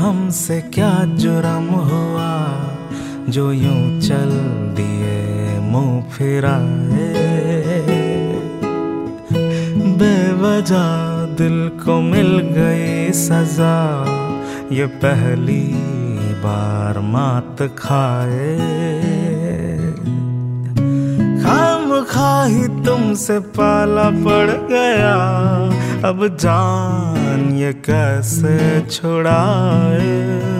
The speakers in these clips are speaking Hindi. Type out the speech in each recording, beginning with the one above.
हमसे क्या जुर्म हुआ जो यूं चल दिए मुंह फिराए। बेवजह दिल को मिल गई सजा, ये पहली बार मात खाए। खामखा ही तुमसे पाला पड़ गया, अब जान ये कैसे छुड़ाए।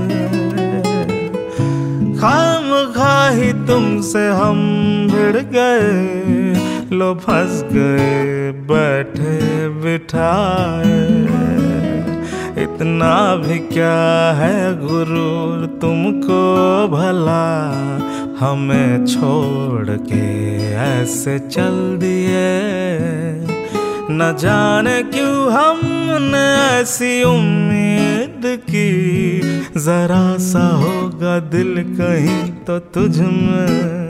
खामखा ही तुमसे हम भिड़ गए, लो फंस गए बैठे बिठाए। इतना भी क्या है गुरूर तुमको भला, हमें छोड़ के ऐसे चल दिए। न जाने क्यों हमने ऐसी उम्मीद की, जरा सा होगा दिल कहीं तो तुझ में।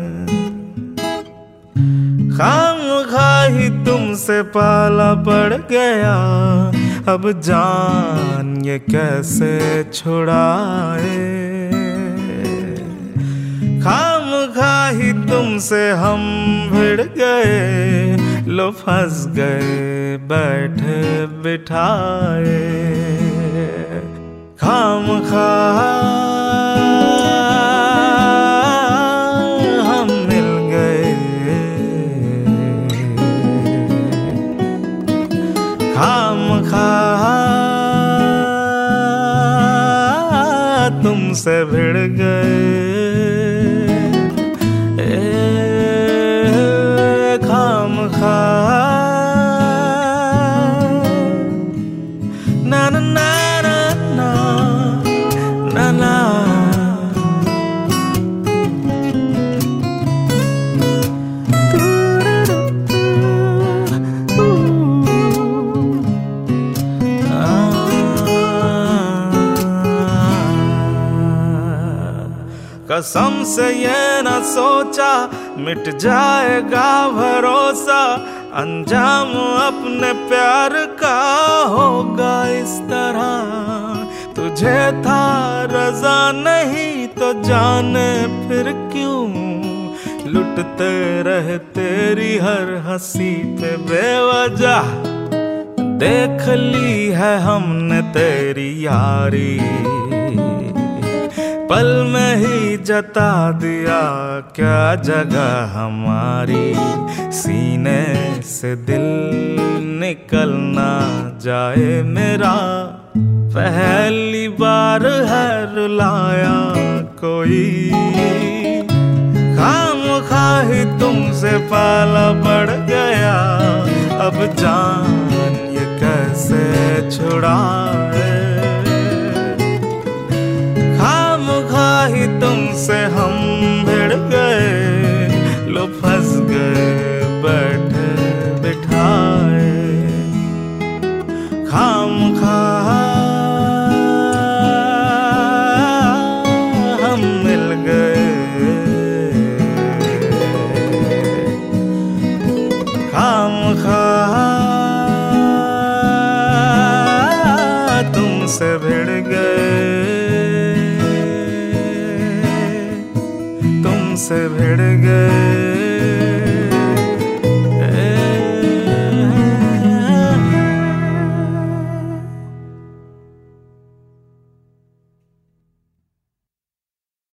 खामखा ही तुमसे पाला पड़ गया, अब जान ये कैसे छुड़ाए। खामखा ही तुमसे हम भिड़ गए, लो फंस गए बैठे बिठाए। खामखा हम मिल गए, खामखा तुमसे भिड़ गए। खामखा ना ना ना ना ना ना। कसम से ये न सोचा मिट जाएगा भरोसा, अंजाम अपने प्यार का होगा इस तरह। तुझे था रजा नहीं तो जाने फिर क्यों, लुटते रहे तेरी हर हंसी पे बेवजह। देख ली है हमने तेरी यारी, पल में ही जता दिया क्या जगह हमारी। सीने से दिल निकल ना जाए मेरा, पहली बार है रुलाया कोई। खामखा ही तुमसे पाला पड़ गया, अब जान ये कैसे छुड़ाए। खामखा ही तुमसे हम भिड़ गए, लो फंस गए बैठे बिठाए। खामखा हम मिल गए, खामखा तुमसे भिड़ गए, तुमसे भिड़ गए।